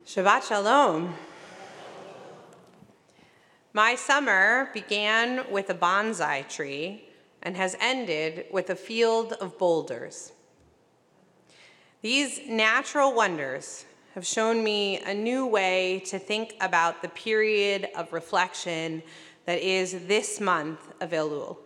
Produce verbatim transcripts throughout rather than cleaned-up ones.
Shabbat Shalom. My summer began with a bonsai tree and has ended with a field of boulders. These natural wonders have shown me a new way to think about the period of reflection that is this month of Elul.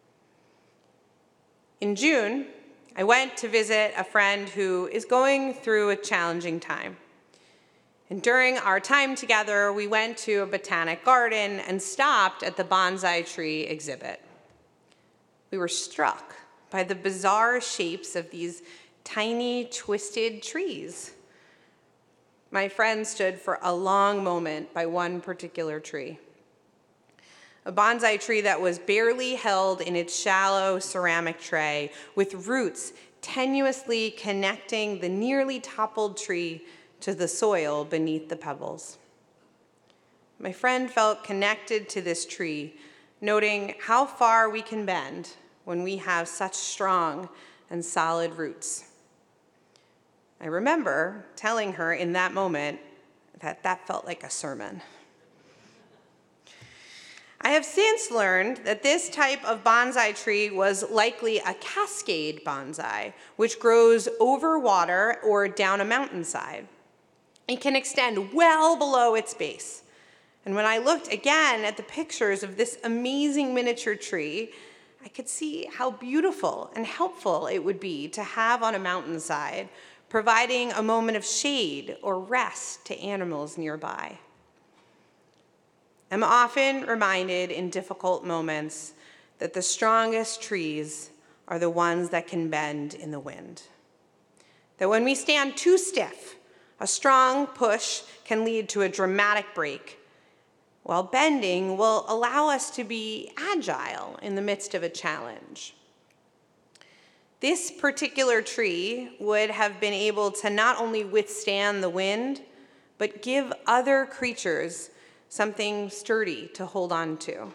In June, I went to visit a friend who is going through a challenging time. And during our time together, we went to a botanic garden and stopped at the bonsai tree exhibit. We were struck by the bizarre shapes of these tiny, twisted trees. My friend stood for a long moment by one particular tree, a bonsai tree that was barely held in its shallow ceramic tray, with roots tenuously connecting the nearly toppled tree to the soil beneath the pebbles. My friend felt connected to this tree, noting how far we can bend when we have such strong and solid roots. I remember telling her in that moment that that felt like a sermon. I have since learned that this type of bonsai tree was likely a cascade bonsai, which grows over water or down a mountainside. It can extend well below its base. And when I looked again at the pictures of this amazing miniature tree, I could see how beautiful and helpful it would be to have on a mountainside, providing a moment of shade or rest to animals nearby. I'm often reminded in difficult moments that the strongest trees are the ones that can bend in the wind. That when we stand too stiff, a strong push can lead to a dramatic break, while bending will allow us to be agile in the midst of a challenge. This particular tree would have been able to not only withstand the wind, but give other creatures something sturdy to hold on to.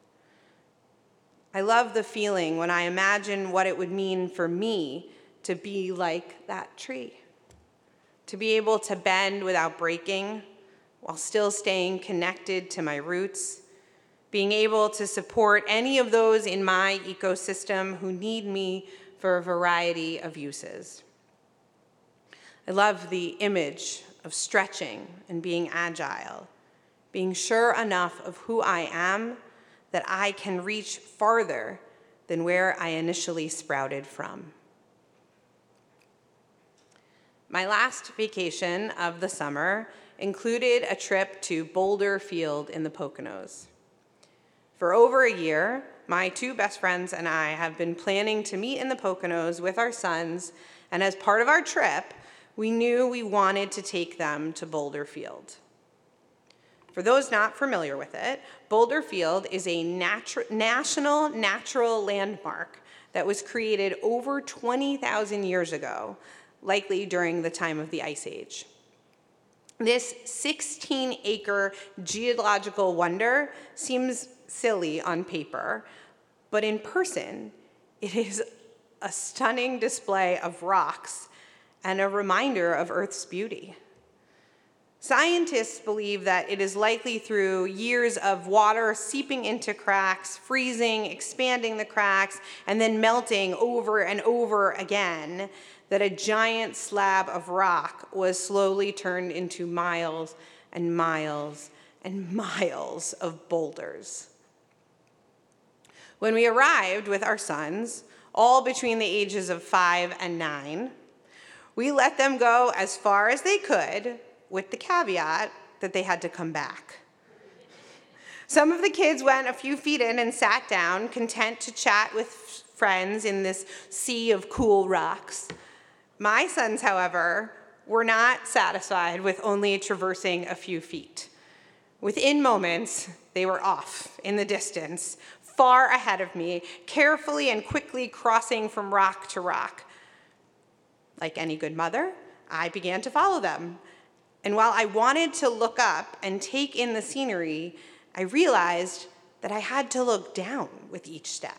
I love the feeling when I imagine what it would mean for me to be like that tree. To be able to bend without breaking, while still staying connected to my roots, being able to support any of those in my ecosystem who need me for a variety of uses. I love the image of stretching and being agile, being sure enough of who I am that I can reach farther than where I initially sprouted from. My last vacation of the summer included a trip to Boulder Field in the Poconos. For over a year, my two best friends and I have been planning to meet in the Poconos with our sons, and as part of our trip, we knew we wanted to take them to Boulder Field. For those not familiar with it, Boulder Field is a natu- national natural landmark that was created over twenty thousand years ago, likely during the time of the Ice Age. This sixteen-acre geological wonder seems silly on paper, but in person, it is a stunning display of rocks and a reminder of Earth's beauty. Scientists believe that it is likely through years of water seeping into cracks, freezing, expanding the cracks, and then melting over and over again, that a giant slab of rock was slowly turned into miles and miles and miles of boulders. When we arrived with our sons, all between the ages of five and nine, we let them go as far as they could, with the caveat that they had to come back. Some of the kids went a few feet in and sat down, content to chat with friends in this sea of cool rocks. My sons, however, were not satisfied with only traversing a few feet. Within moments, they were off in the distance, far ahead of me, carefully and quickly crossing from rock to rock. Like any good mother, I began to follow them. And while I wanted to look up and take in the scenery, I realized that I had to look down with each step.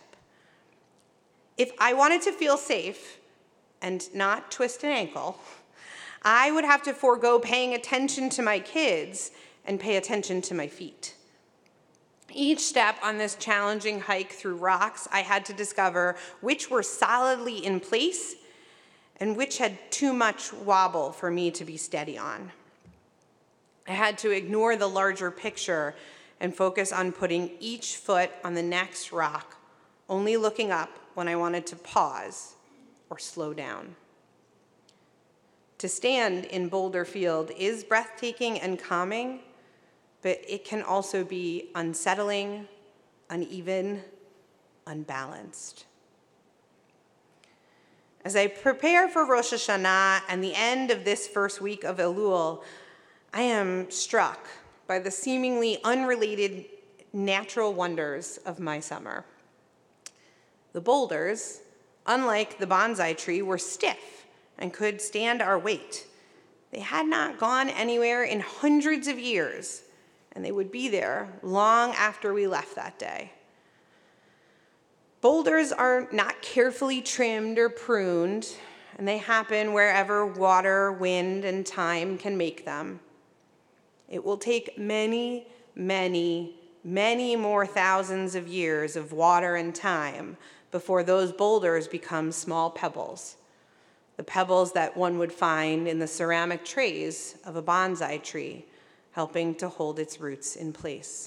If I wanted to feel safe and not twist an ankle, I would have to forego paying attention to my kids and pay attention to my feet. Each step on this challenging hike through rocks, I had to discover which were solidly in place and which had too much wobble for me to be steady on. I had to ignore the larger picture and focus on putting each foot on the next rock, only looking up when I wanted to pause or slow down. To stand in Boulder Field is breathtaking and calming, but it can also be unsettling, uneven, unbalanced. As I prepare for Rosh Hashanah and the end of this first week of Elul, I am struck by the seemingly unrelated natural wonders of my summer. The boulders, unlike the bonsai tree, were stiff and could stand our weight. They had not gone anywhere in hundreds of years, and they would be there long after we left that day. Boulders are not carefully trimmed or pruned, and they happen wherever water, wind, and time can make them. It will take many, many, many more thousands of years of water and time before those boulders become small pebbles, the pebbles that one would find in the ceramic trays of a bonsai tree, helping to hold its roots in place.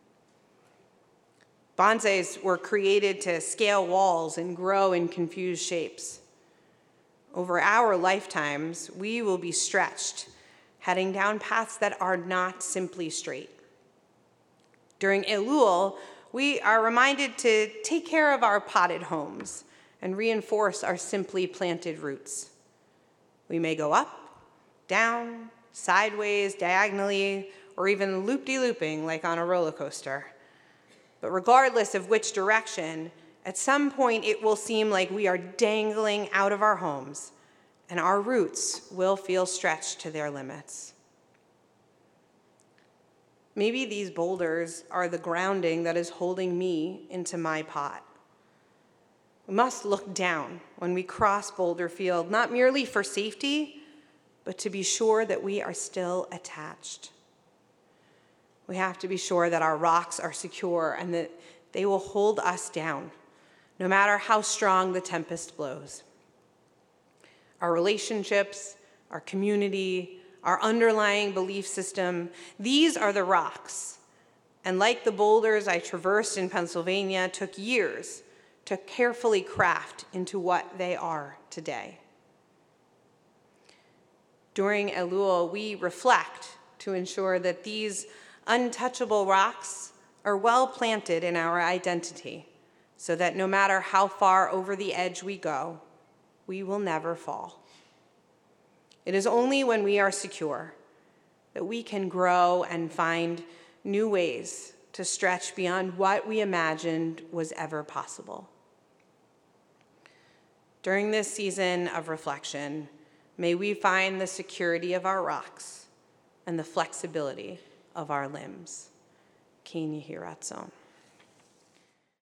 Bonsais were created to scale walls and grow in confused shapes. Over our lifetimes, we will be stretched, heading down paths that are not simply straight. During Elul, we are reminded to take care of our potted homes and reinforce our simply planted roots. We may go up, down, sideways, diagonally, or even loop-de-looping like on a roller coaster. But regardless of which direction, at some point it will seem like we are dangling out of our homes, and our roots will feel stretched to their limits. Maybe these boulders are the grounding that is holding me into my pot. We must look down when we cross Boulder Field, not merely for safety, but to be sure that we are still attached. We have to be sure that our rocks are secure and that they will hold us down, no matter how strong the tempest blows. Our relationships, our community, our underlying belief system, these are the rocks. And like the boulders I traversed in Pennsylvania, took years to carefully craft into what they are today. During Elul, we reflect to ensure that these untouchable rocks are well planted in our identity, so that no matter how far over the edge we go, we will never fall. It is only when we are secure that we can grow and find new ways to stretch beyond what we imagined was ever possible. During this season of reflection, may we find the security of our rocks and the flexibility of our limbs. Ken Yehi Ratzon.